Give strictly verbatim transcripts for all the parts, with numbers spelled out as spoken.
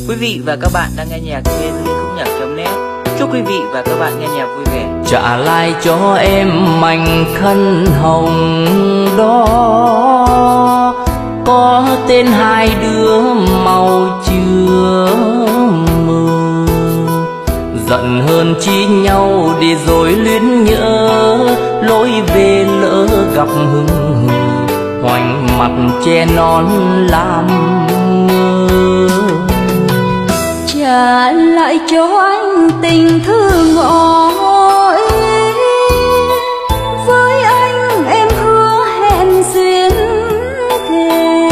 Quý vị và các bạn đang nghe nhạc trên liên khúc nhạc chấm net. Chúc quý vị và các bạn nghe nhạc vui vẻ. Trả lại cho em mảnh khăn hồng đó, có tên hai đứa màu chưa mờ. Giận hơn chi nhau để rồi luyến nhớ, lối về lỡ gặp hừng hờ, hoành mặt che nón làm ngơ. Trả lại cho anh tình thương ngỏ ý, với anh em hứa hẹn duyên thề.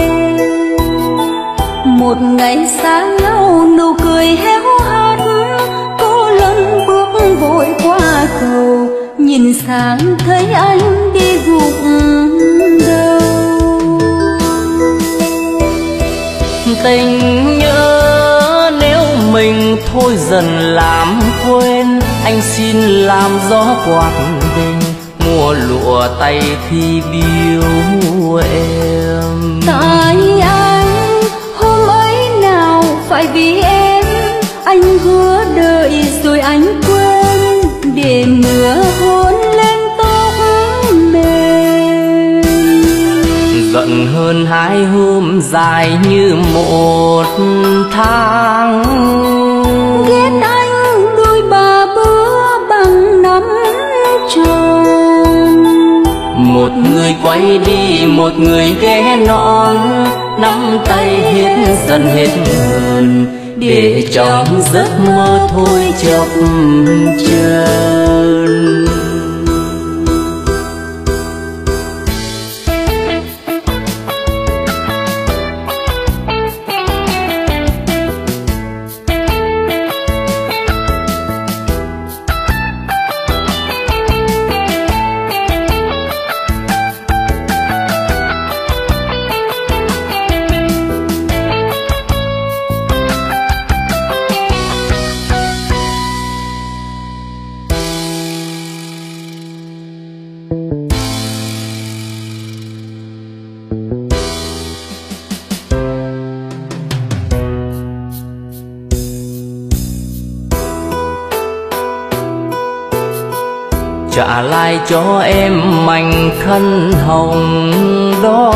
Một ngày xa nhau nụ cười héo hắt, cô lần bước vội qua cầu, nhìn sang thấy anh đi gục đầu. Tình nhớ mình thôi dần làm quên, anh xin làm gió quạt đình, mùa lụa tay thì biếu em. Tại anh hôm ấy nào phải vì em, anh hứa đợi rồi anh quên, để mưa hôn lên tóc mềm. Giận hơn hai hôm dài như một tháng, ghét anh đôi ba bữa bằng năm tròn. Một người quay đi một người ghé non, nắm tay hết dần hết hờn, để trong giấc mơ thôi chập chờn. Trả lại cho em mảnh khăn hồng đó,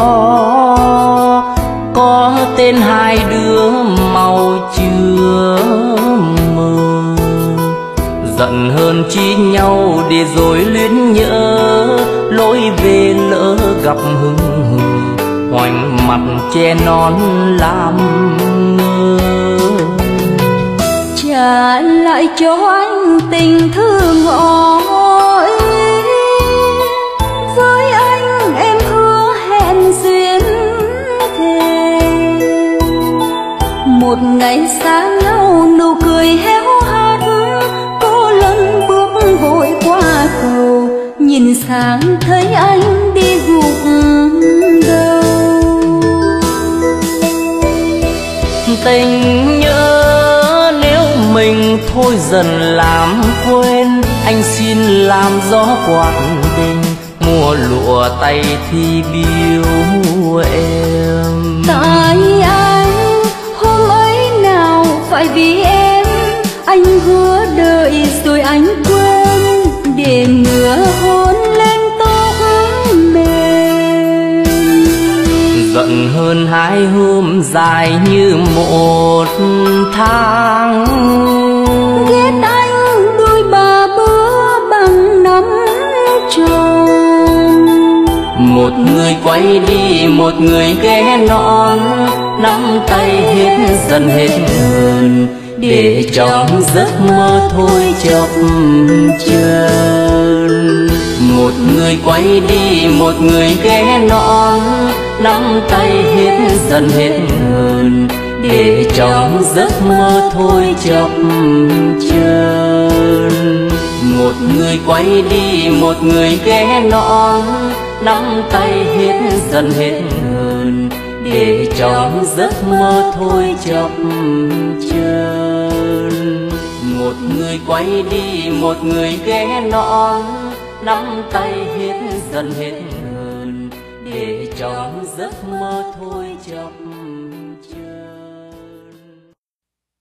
có tên hai đứa màu chưa mờ. Giận hơn chi nhau để rồi luyến nhớ, lối về lỡ gặp hừng hờ, hoành mặt che nón làm ngơ. Trả lại cho anh tình thương ngỏ ý, với anh em hứa hẹn duyên thề. Một ngày xa nhau nụ cười héo hắt, cô lần bước vội qua cầu, nhìn sang thấy anh đi gục đầu. Tình nhớ mình thôi dần làm quên, anh xin làm gió quạt đình, mùa lụa tay thì biếu em. Tại anh hôm ấy nào phải vì em, anh hứa đợi rồi anh quên, để mưa hôn lên tóc mềm. Giận hơn hai hôm dài như một tháng, ghét anh đôi ba bữa bằng năm tròn. Một người quay đi một người ghé non, nắm tay hết dần hết hờn, để trong giấc mơ thôi chập chờn. Một người quay đi một người ghé non, nắm tay hết dần hết hờn, để trong giấc mơ thôi chập chờn. Một người quay đi một người ghé non, nắm tay hết dần hết hờn, để trong giấc mơ thôi chập chờn. Một người quay đi một người ghé non, nắm tay hết dần hết hờn, để trong giấc mơ thôi chập chờn.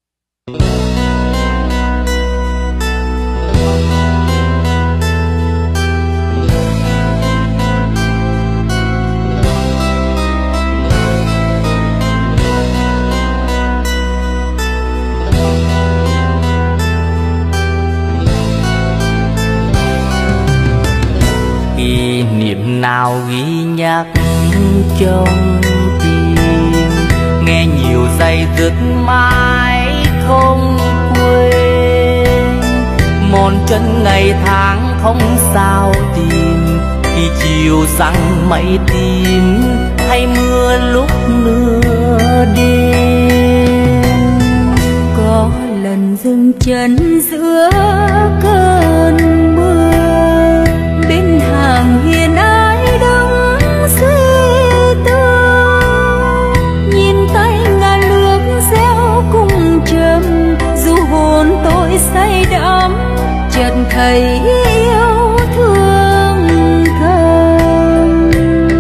trong tim, nghe nhiều dây dứt mãi không quên. Mòn chân ngày tháng không sao tìm, khi chiều răng mây tím hay mưa lúc nửa đêm. Có lần dừng chân giữa cơn mưa, bên hàng hiên ai đứng suy tư, nhìn tay ngả nước reo cùng trầm. Dù hồn tôi say đắm, chợt thấy yêu thương thầm.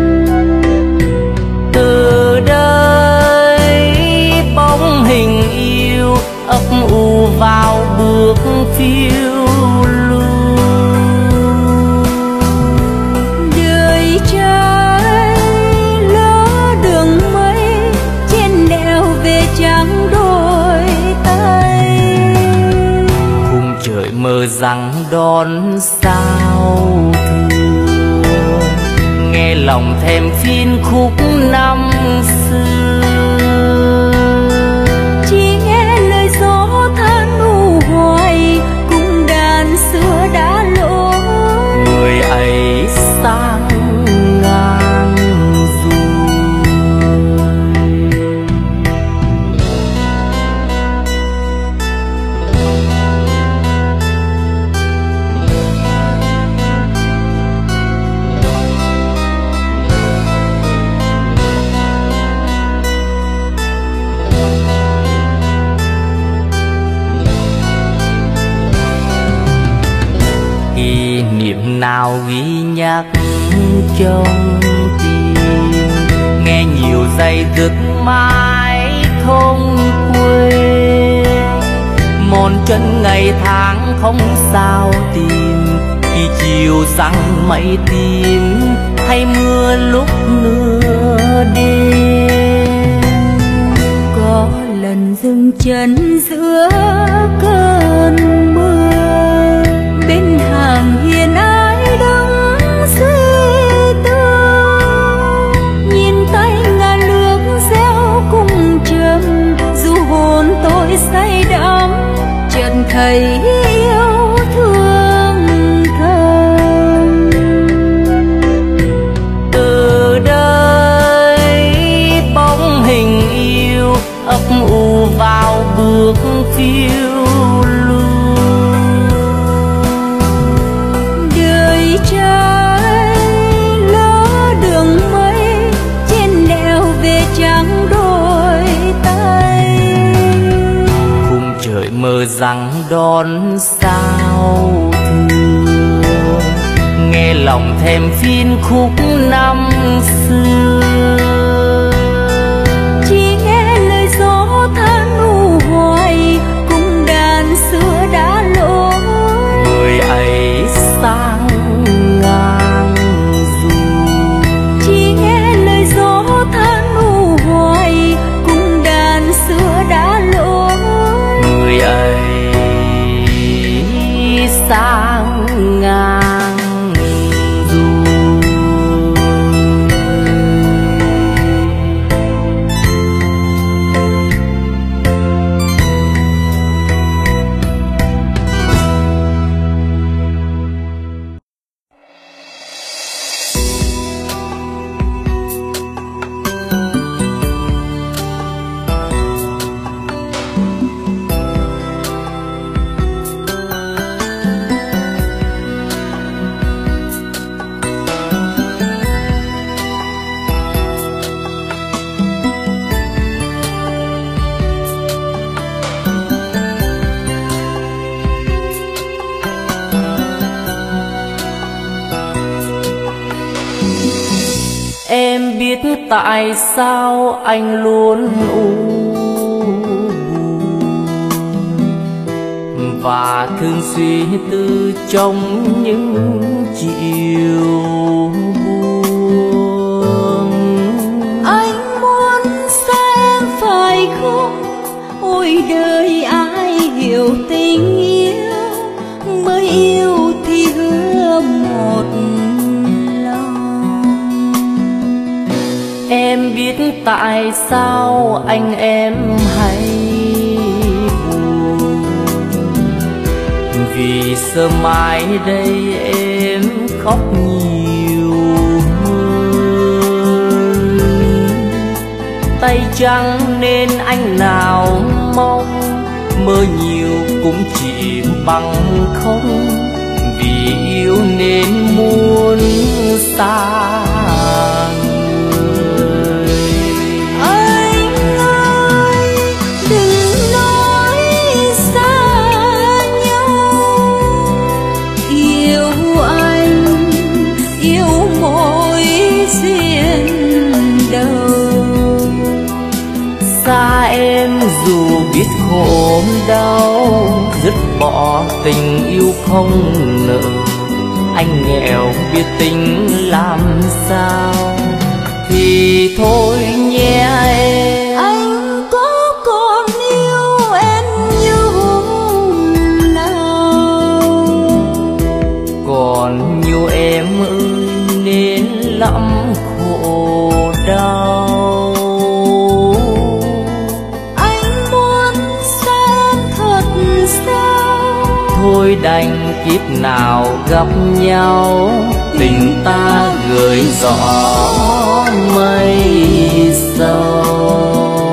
Từ đây bóng hình yêu ấp u vào bước phiêu lưu. Đời trai lỡ đường mây, trên đèo về trắng đôi tay. Khung trời mơ rằng đón sao thương, nghe lòng thèm phiên khúc năm xưa. Chỉ nghe lời gió than u hoài, cùng đàn xưa đã lỗi. Người ấy sang ngang rồi. Kỷ niệm nào ghi nhắc trong tim, nghe nhiều dây dứt mãi không quên. Mòn chân ngày tháng không sao tìm, khi chiều răng mây tím hay mưa lúc nửa đêm. Có lần dừng chân giữa cơn mưa, bên hàng hiên ai đứng suy tư, nhìn tay ngả nước reo cùng trầm. Dù hồn tôi say đắm, chợt thấy yêu thương thầm. Từ đây bóng hình yêu ấp u vào bước phiêu lưu. Đời trai lỡ đường mây, trên đèo về trắng đôi tay. Khung trời mơ rằng đón sao thương, nghe lòng thèm phiên khúc năm xưa. Chỉ nghe lời gió than u hoài, cùng đàn xưa đã lỗi. Người ấy sang ngang rồi. Chỉ nghe lời gió than u hoài, cùng đàn xưa đã lỗi. Người ấy sang ngang rồi. Em biết tại sao anh luôn u buồn và thường suy tư trong những chiều buồn. Anh muốn xa em phải không? Ôi đời ai hiểu tình yêu, mới yêu thì hứa một lòng. Em biết tại sao anh em hay buồn, vì sớm mai đây em khóc nhiều hơn. Tay trắng nên anh nào mong, mơ nhiều cũng chỉ bằng không, vì yêu nên muốn xa người. Anh ơi đừng nói xa nhau, yêu anh yêu mỗi duyên đầu. Xa em dù biết khổ đau, dứt bỏ tình yêu không nợ. Anh nghèo biết tính làm sao, thì thôi nhé em. Anh có còn yêu em như hôm nào? Còn nhiều em ơi nên lắm khổ đau. Anh muốn xem thật sao, thôi đành kiếp nào gặp nhau, tình ta gửi gió mây sâu.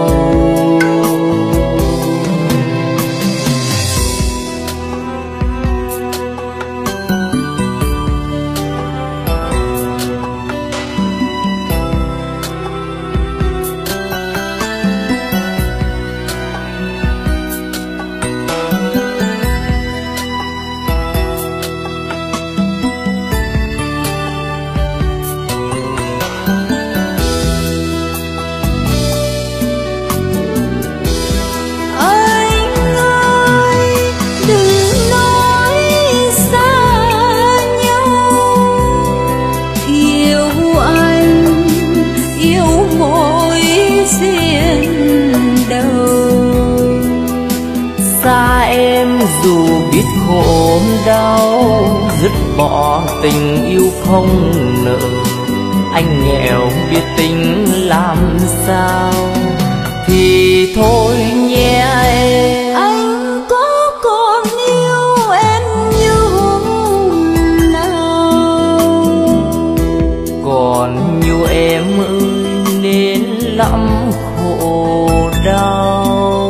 dù biết khổ đau, dứt bỏ tình yêu không nợ. Anh nghèo biết tính làm sao, thì thôi nhé em. Anh có còn yêu em như hôm nào? Còn nhiều em ơi nên lắm khổ đau.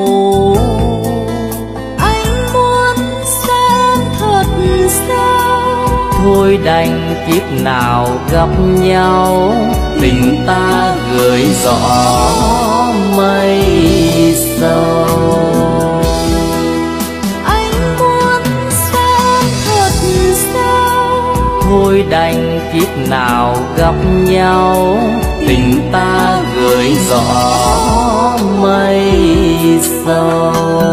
Anh muốn xem thật sao, thôi đành kiếp nào gặp nhau, tình ta gửi gió mây sâu. anh muốn xem thật sao, thôi đành kiếp nào gặp nhau, tình ta gửi gió mây sâu.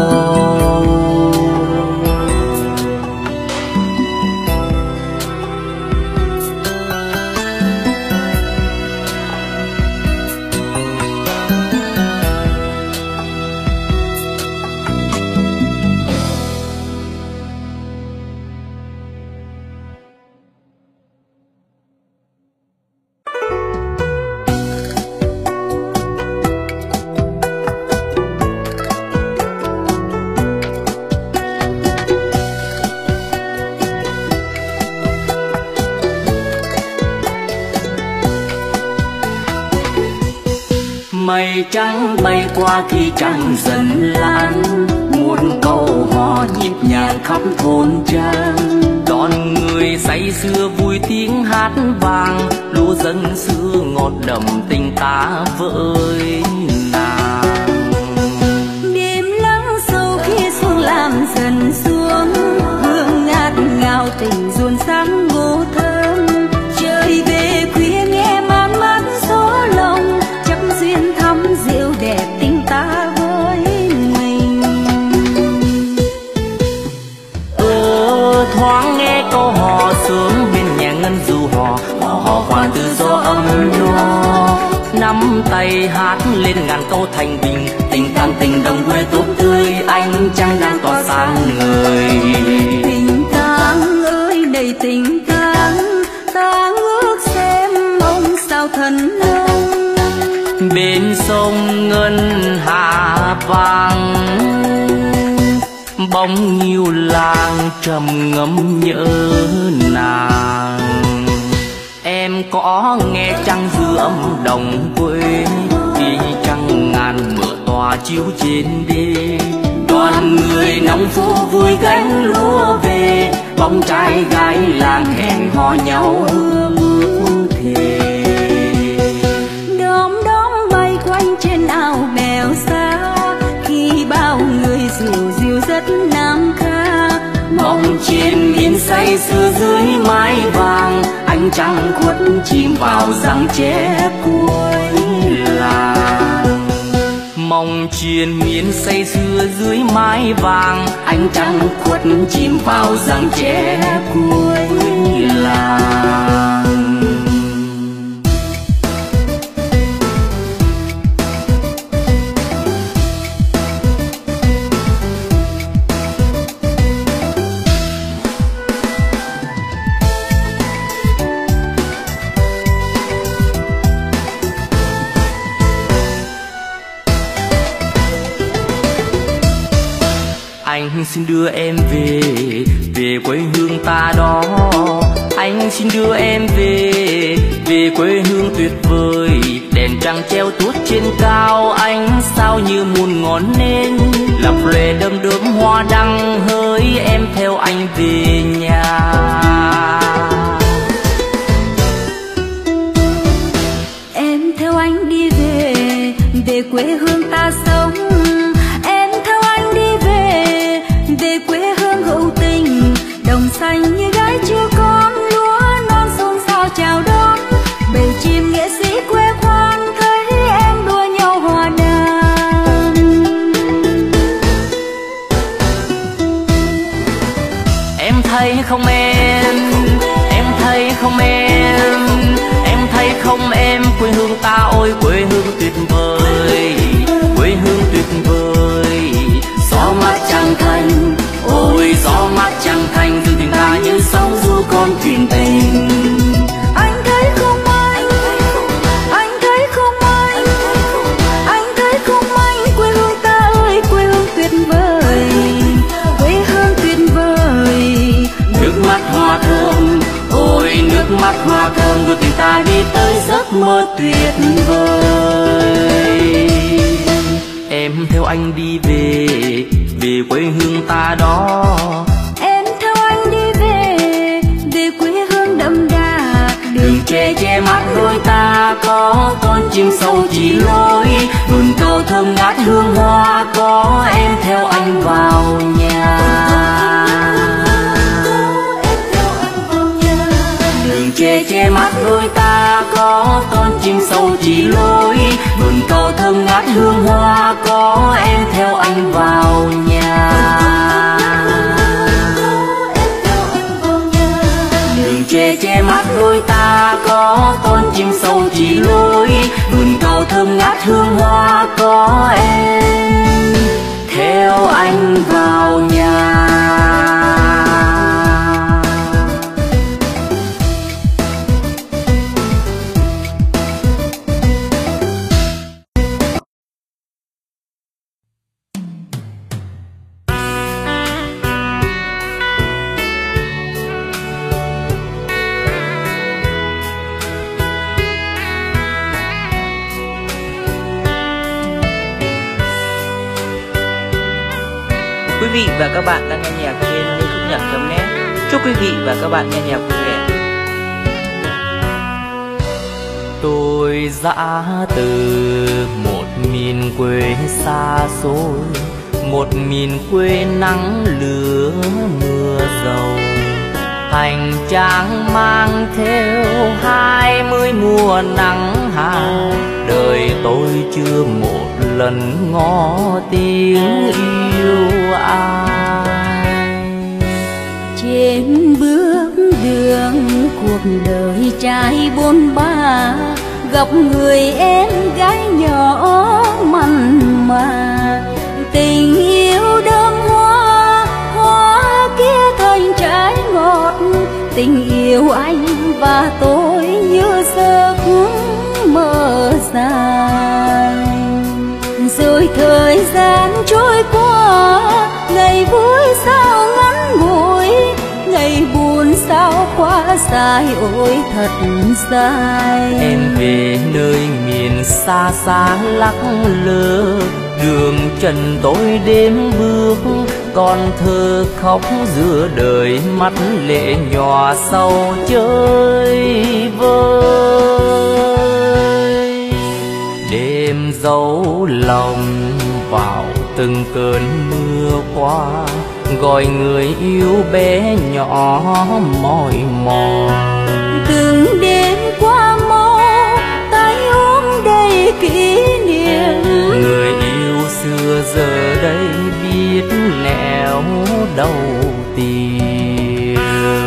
Mây trắng bay qua khi trăng dần lãng, muôn câu hò nhịp nhàng khắp thôn trang. Đón người say sưa vui tiếng hát vang, lúa dân xưa ngọt đậm tình ta với nàng. đêm lắng sâu khi xuân làm dần xuống, hương ngát ngào tình ruồn sáng ngô thơm. Trời về khuya nghe man mát gió lòng, chắc duyên thắm rượu đẹp tình ta với mình. Ờ thoáng nghe câu hò sướng bên nhà ngân du hò, hò hòa từ gió ấm no. Nắm tay hát lên ngàn câu thành bình, tình tan tình đồng quê tốt tươi, anh trăng đang tỏa sáng người. Tình tang ơi đầy tình tang, ta ước xem ông sao thần nông. bên sông ngân hà vàng, bóng nhiều làng trầm ngâm nhớ nàng. Em có nghe trăng giữa âm đồng quê, đi trăng ngàn mở tỏa chiếu trên đê. Đoàn người nông phu vui gánh lúa về, bóng trai gái làng hẹn hò nhau ước thề. Đom đóm bay quanh trên ao bèo xa, khi bao người rượu rượu rất nam ca. Mong trên miền say sưa dưới mái vàng, ánh trăng khuất chìm vào răng tre cuối làng. Mong triền miên say sưa dưới mái vàng, ánh trăng khuất chìm vào răng tre cuối làng. Anh xin đưa em về, về quê hương ta đó. Anh xin đưa em về, về quê hương tuyệt vời. Đèn trăng treo tuốt trên cao, ánh sao như muôn ngọn nến. Lập lòe đơm đớm hoa đăng, hỡi em theo anh về nhà. Em theo anh đi về, về quê hương ta sống. Em theo anh đi về, về quê hương hữu tình. Đồng xanh như gái chưa con, lúa non xôn xao chào đón. Bầy chim nghệ sĩ quê khoan, thấy em đua nhau hòa đàn. Em thấy không em, em thấy không em, em thấy không em, quê hương ta ôi quê hương tuyệt vời, quê hương tuyệt vời. Gió mát trăng thanh, ôi gió mát trăng thanh, dư tình ta như sóng du con thuyền tình. Anh thấy không anh, anh thấy không anh, anh thấy không anh, quê hương ta ơi quê hương tuyệt vời, quê hương tuyệt vời. Nước mắt hoa thơm, ôi nước mắt hoa thơm, đưa tình ta đi tới giấc mơ tuyệt vời. Em theo anh đi về, về quê hương ta đó. Em theo anh đi về, về quê hương đậm đà. Đường tre che mắt đôi ta, có con chim sâu chỉ lối. Vườn cầu thơm ngát hương hoa, có em theo anh vào nhà. Đường tre che mắt đôi ta, có con chim sâu chỉ lối. Vườn cầu thơm ngát hương hoa, có em theo anh vào nhà. Đường tre che mắt đôi ta, có con chim sâu chỉ lối. Vườn cầu thơm ngát hương hoa, có em theo anh vào nhà. Quý vị và các bạn đang nghe nhạc trên lê khúc nhạc chấm net. Chúc quý vị và các bạn nghe nhạc vui vẻ. Tôi dã từ một miền quê xa xôi, một miền quê nắng lửa mưa dầu. Hành trang mang theo hai mươi mùa nắng hạ, đời tôi chưa một lần ngó tiếng yêu ai. Trên bước đường cuộc đời trai bôn ba, gặp người em gái nhỏ mặn mà. Tình yêu đơm hoa, hoa kia thành trái ngọt. Tình yêu anh và tôi như giấc mơ dài. rồi thời gian trôi qua, ngày vui sao ngắn ngủi, ngày buồn sao quá dài, ôi thật dài. Em về nơi miền xa xa lắc lơ, đường trần tối đêm bước, con thơ khóc giữa đời, mắt lệ nhòa sau chơi vơi. Đêm dấu lòng vào từng cơn mưa qua, gọi người yêu bé nhỏ mỏi mòn. Từng đêm qua mô tay ôm đầy kỷ niệm, người yêu xưa giờ đây biết nẻo đâu tìm.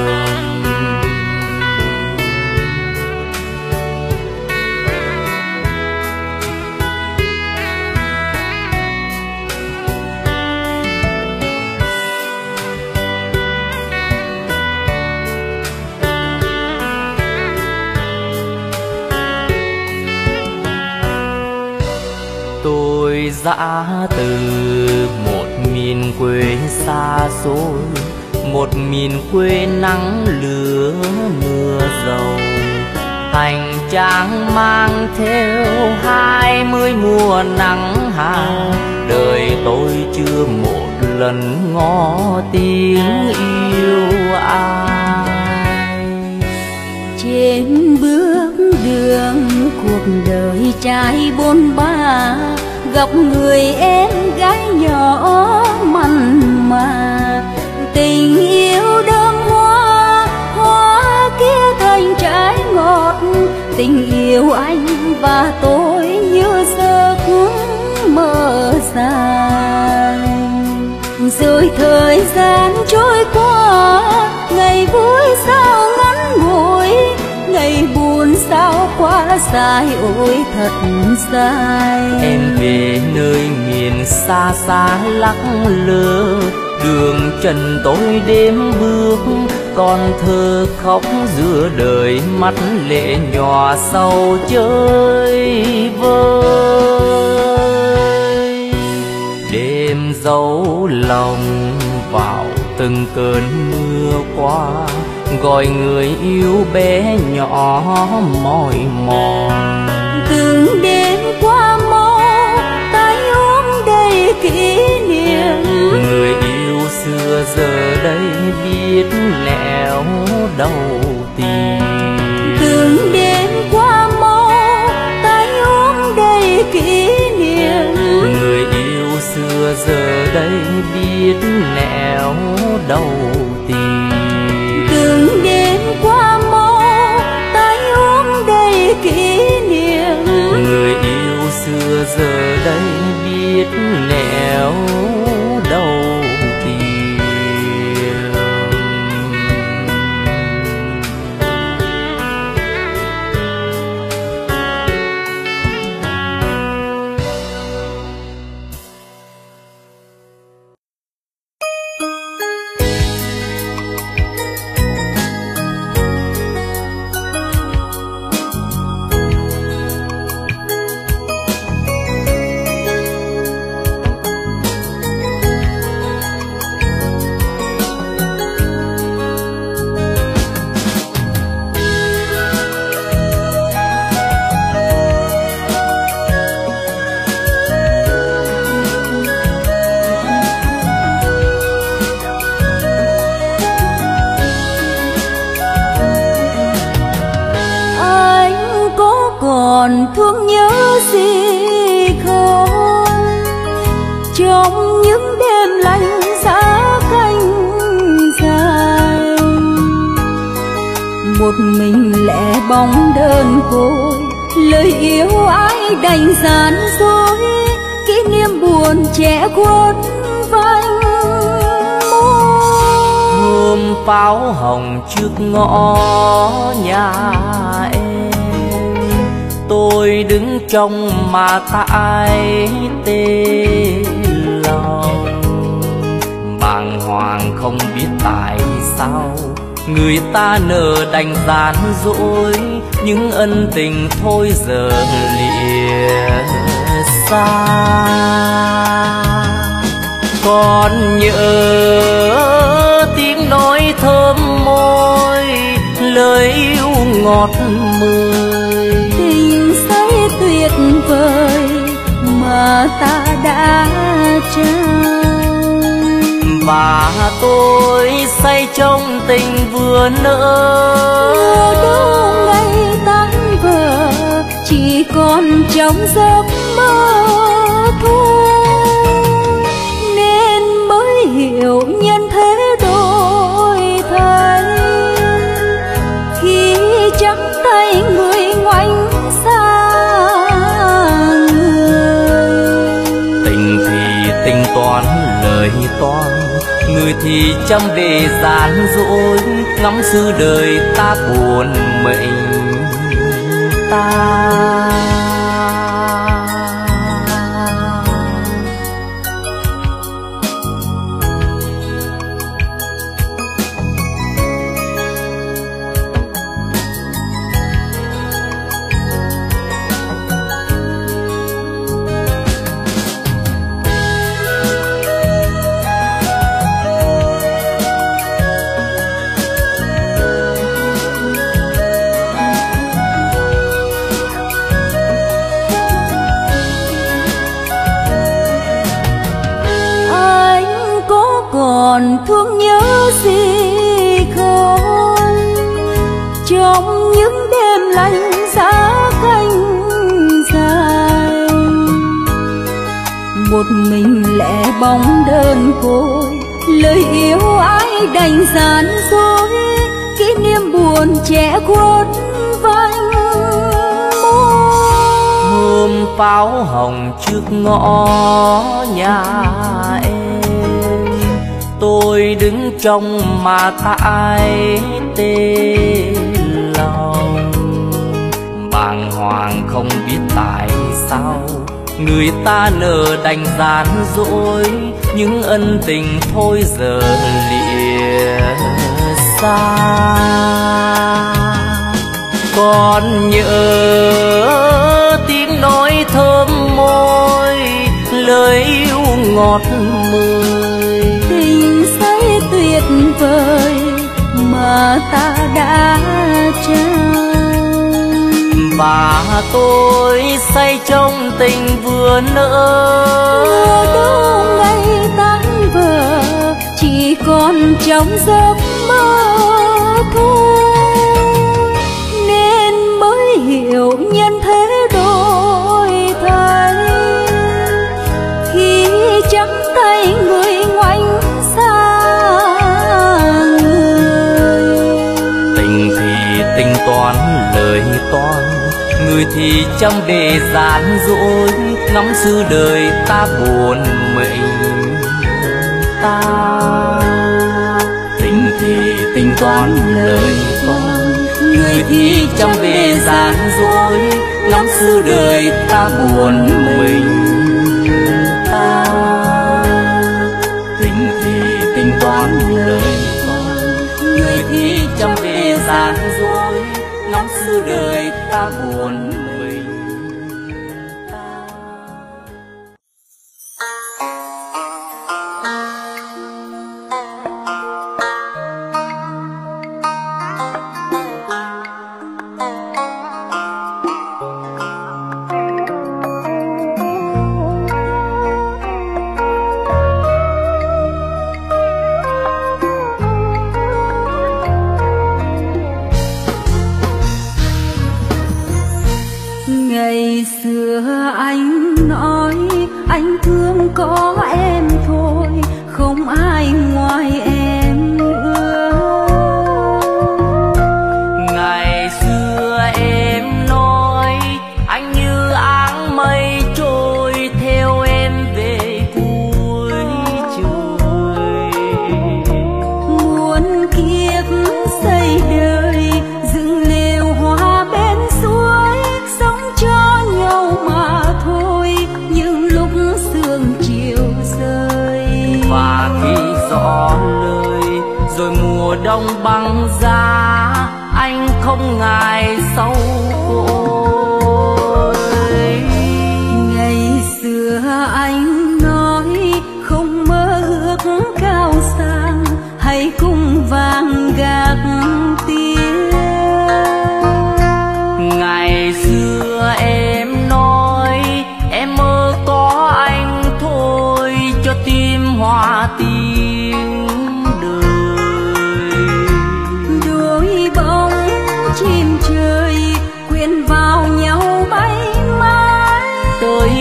Tôi dã từ một miền quê xa xôi, một miền quê nắng lửa mưa dầu. Hành trang mang theo hai mươi mùa nắng hạ, đời tôi chưa một lần ngó tiếng yêu ai. Trên bước đường cuộc đời trai bôn ba, gặp người em gái nhỏ mặn mà. Tình yêu đơm hoa, hoa kia thành trái ngọt, tình yêu anh và tôi như giấc mơ dài. Rồi thời gian trôi qua, ngày vui sao ngắn ngủi, ngày buồn sao quá dài, ôi thật dài. Em về nơi miền xa xa lắc lơ, đường trần tối đêm bước, con thơ khóc giữa đời, mắt lệ nhòa sau chơi vơi. Đêm dấu lòng vào từng cơn mưa qua, gọi người yêu bé nhỏ mỏi mòn. Từng đêm qua mô tay ôm đầy kỷ niệm, người yêu xưa giờ đây biết nẻo đâu tìm. Từng đêm qua mô tay ôm đầy kỷ niệm, người yêu xưa giờ đây biết nẻo đâu tìm. Từng đêm qua mô tay ôm đầy kỷ niệm, người yêu xưa giờ đây biết nẻo đâu tìm. còn thương nhớ gì không, trong những đêm lạnh giá canh dài, một mình lẻ bóng đơn côi, lời yêu ai đành gian dối, kỷ niệm buồn trẻ khuất vành môi. Hôm pháo hồng trước ngõ nhà em, tôi đứng trong mà tại tê lòng, bàng hoàng không biết tại sao người ta nỡ đành gian dối, những ân tình thôi giờ lìa xa. Còn nhớ tiếng nói thơm môi, lời yêu ngọt mời, tình say tuyệt vời mà ta đã trao. Và tôi say trong tình vừa nỡ, Mưa đâu ngày tan vỡ, chỉ còn trong giấc mơ thôi. Nên mới hiểu nhân thế đổi thay, khi trắng tay người ngoảnh xa người. Tình thì tính toán lời toán, người thì chăm bề gian dối, ngắm xứ đời ta buồn mình ta. Còn thương nhớ gì không, trong những đêm lạnh giá canh dài, một mình lẻ bóng đơn côi, lời yêu ai đành gian dối, kỷ niệm buồn che khuất vành môi. Hôm pháo hồng trước ngõ nhà em, tôi đứng trong mà tại tê lòng, bàng hoàng không biết tại sao người ta nỡ đành gian dối, những ân tình thôi giờ lìa xa. Còn nhớ tiếng nói thơm môi, lời yêu ngọt mời, tình say tuyệt vời mà ta đã trao. Và tôi say trong tình vừa nỡ, Mưa đâu ngày tan vỡ, chỉ còn trong giấc mơ thôi. Nên mới hiểu nhân thế đổi thay, khi trắng tay người ngoảnh xa người. Tình thì tính toán lời toán, người thì chăm bề gian dối, ngắm xứ đời ta buồn mình ta. Tình thì tính toán lời toán, người thì chăm bề gian dối, ngắm xứ đời ta buồn mình ta. Tình thì tính toán lời toán, người thì chăm bề gian dối, ngắm xứ đời ta buồn mình ta. Ngày xưa anh nói anh thương có em thôi, không ai ngoài em nữa. Ngày xưa em nói anh như áng mây trôi, theo em về cuối trời. Muôn kiếp xây đời dựng lều hoa bên suối, sống cho nhau mà thôi, những lúc sương chiều rơi. Và khi gió lời rồi mùa đông băng giá, anh không ngại sâu côi. Ngày xưa anh nói không mơ ước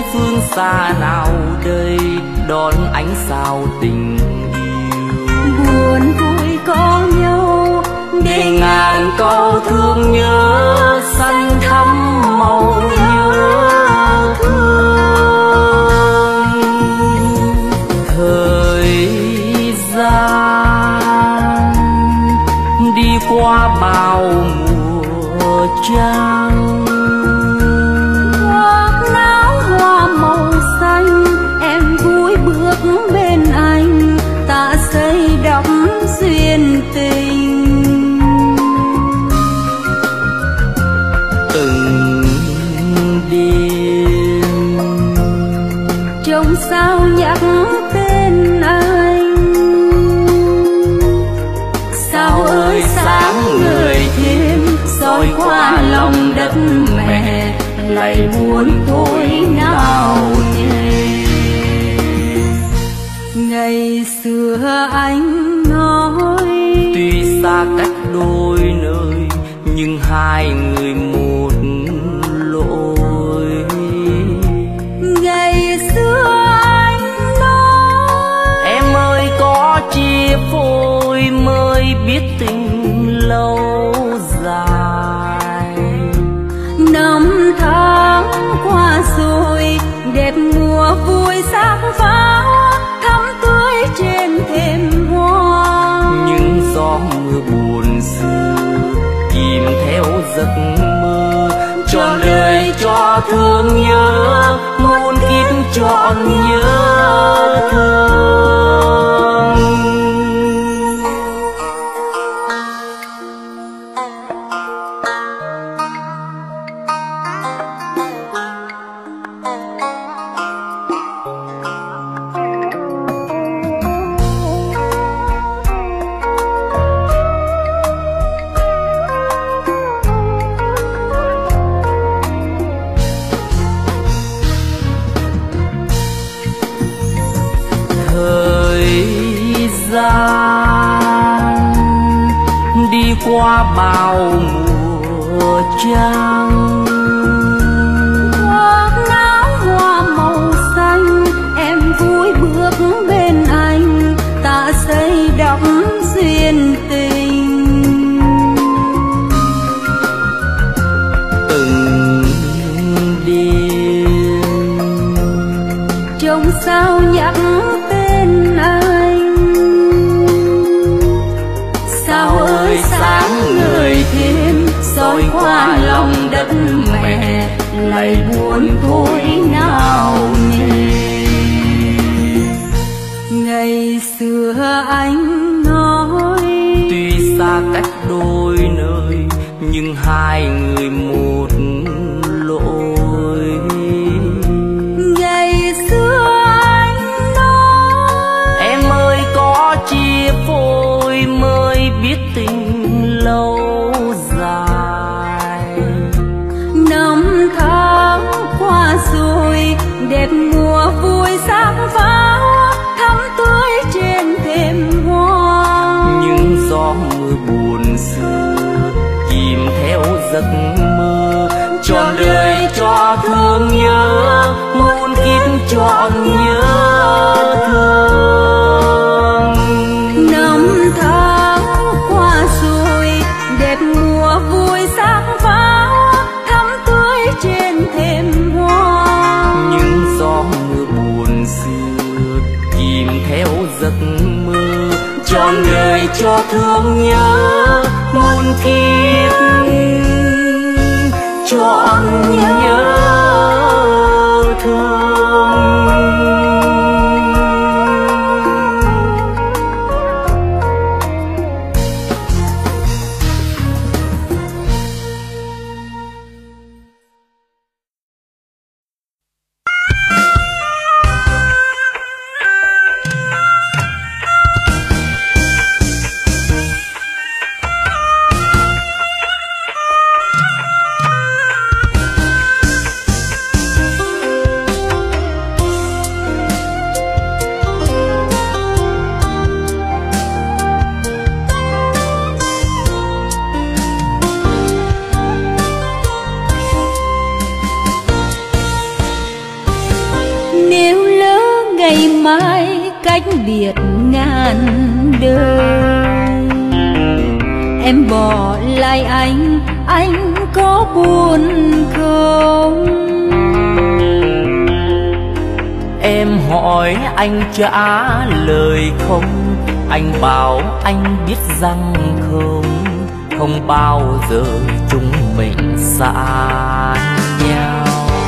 phương xa nào đây đón ánh sao tình yêu. Buồn vui có nhau để ngàn câu thương nhớ xanh thắm màu nhớ thương. Thời gian đi qua bao mùa trăng, hoa náo hoa màu xanh, em vui bước bên anh, ta xây đắp duyên tình. Từng đêm trong sao nhắc tên anh, sao ơi sáng người thêm soi qua lòng đất mẹ, lại buồn thôi nào nhé. Ngày xưa anh nói tuy xa cách đôi nơi nhưng hai người một lối. Ngày xưa anh nói em ơi có chia phôi mới biết tình lâu dài. năm tháng qua rồi đẹp mùa vui sắc pháo thắm tươi trên thềm hoa, những gió mưa buồn xưa chìm theo giấc mơ, trọn đời cho thương nhớ muôn kiếp trọn nhớ thương. Gian đi qua bao mùa trăng, hoa náo hoa màu xanh, em vui bước bên anh, ta xây đắp duyên tình. Từng đêm trong sao nhắc tên anh, sao ơi sáng người thêm soi qua lòng đất mẹ, lại buồn thôi nào nhé. Ngày xưa anh nói tuy xa cách đôi nơi nhưng hai người một lối. Ngày xưa anh nói em ơi có chia phôi mới biết tình lâu dài. năm tháng qua rồi đẹp mùa vui sắc pháo thắm tươi trên thềm hoa, những gió mưa buồn xưa chìm theo giấc mơ, trọn đời cho thương nhớ muôn kiếp trọn nhớ thương. năm tháng qua rồi đẹp mùa vui sắc pháo thắm tươi trên thềm hoa, những gió mưa buồn xưa chìm theo giấc mơ, trọn đời cho thương nhớ muôn kiếp trọn nhớ thương. mai cách biệt ngàn đời. Em bỏ lại anh, anh có buồn không? Em hỏi anh trả lời không, anh bảo anh biết rằng không, không bao giờ chúng mình xa nhau.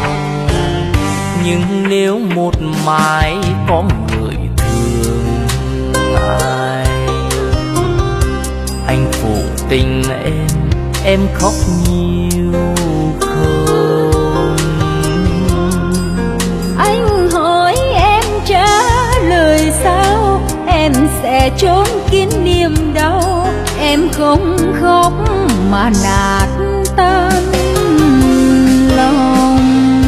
Nhưng nếu một mai có người thương anh, anh phụ tình em, em khóc nhiều không? Anh hỏi em trả lời sao, em sẽ trốn kín niềm đau. Em không khóc mà nát tan lòng.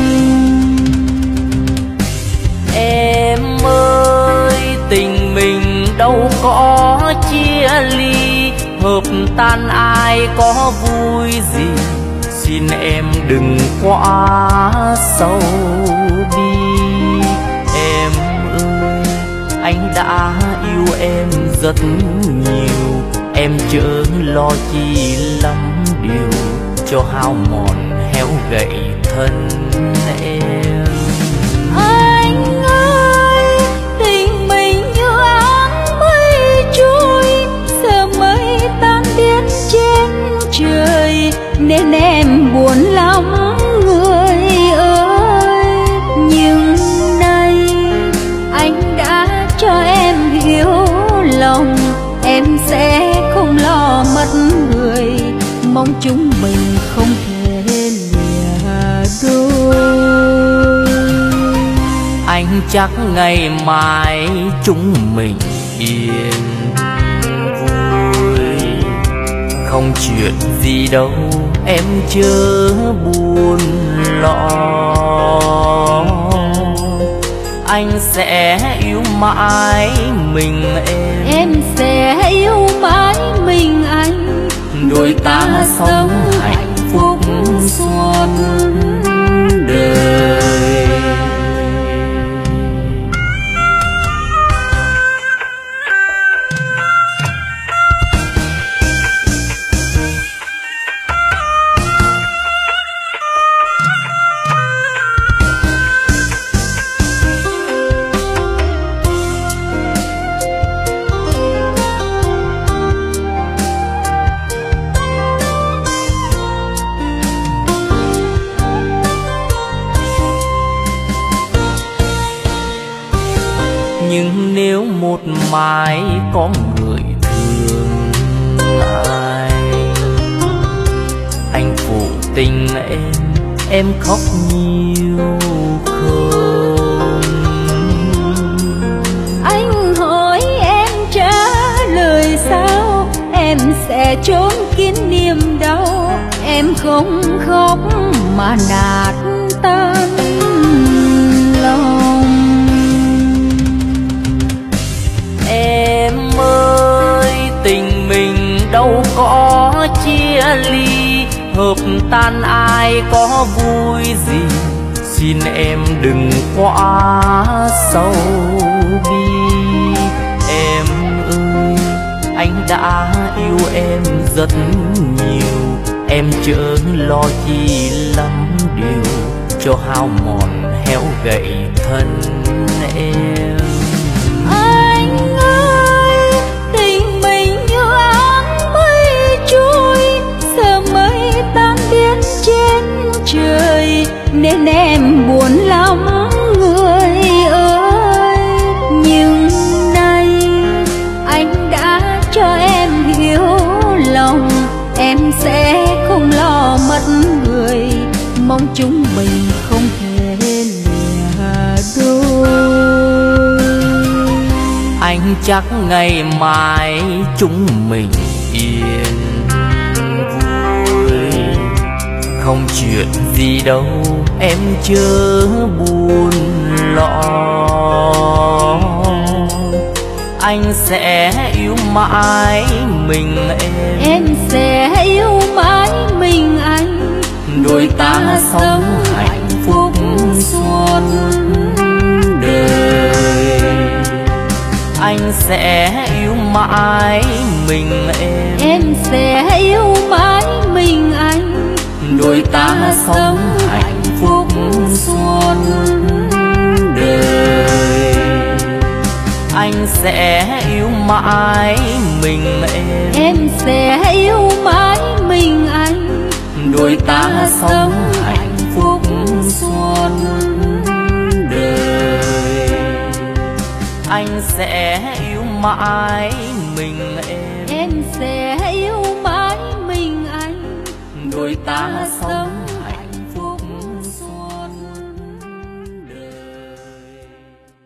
Em ơi, tình mình đâu có chia ly, hợp tan ai có vui gì. Xin em đừng quá sâu bi. Em ơi, anh đã yêu em rất nhiều, em chớ lo chi lắm điều cho hao mòn héo gầy thân em. Anh ơi, tình mình như áng mây trôi, giờ mây tan biến trên trời, nên em buồn lắm người ơi. Nhưng nay anh đã cho em hiểu lòng, em sẽ không lo mất người, mong chúng mình không thể lìa đôi. Anh chắc ngày mai chúng mình yên vui, không chuyện gì đâu em chớ buồn lo. Anh sẽ yêu mãi mình em, Em sẽ yêu mãi mình anh, đôi ta sống hạnh phúc suốt đời. Nhưng nếu một mai có người thương anh, anh phụ tình em, em khóc nhiều không? Anh hỏi em trả lời sao, em sẽ trốn kín niềm đau. Em không khóc mà nát tan lòng. Em ơi, tình mình đâu có chia ly, hợp tan ai có vui gì. Xin em đừng quá sâu bi. Em ơi, anh đã yêu em rất nhiều, em chớ lo chi lắm điều cho hao mòn héo gầy thân em. Anh ơi, tình mình như áng mây trôi, giờ mây tan biến trên trời, nên em buồn lắm người ơi. Nhưng nay anh đã cho em hiểu lòng, em sẽ không lo mất người, mong chúng mình không thể lìa đôi. Anh chắc ngày mai chúng mình yên vui, không chuyện gì đâu em chớ buồn lo. Anh sẽ yêu mãi mình em, Em sẽ yêu mãi mình anh, đôi ta sống hạnh phúc suốt đời. anh sẽ yêu mãi mình em. Em sẽ yêu mãi mình anh, đôi ta sống hạnh phúc suốt đời. Anh sẽ yêu mãi mình em. Em sẽ yêu mãi mình anh, đôi ta sống hạnh phúc suốt đời. Anh sẽ yêu mãi mình em. Em sẽ yêu mãi mình anh, đôi ta sống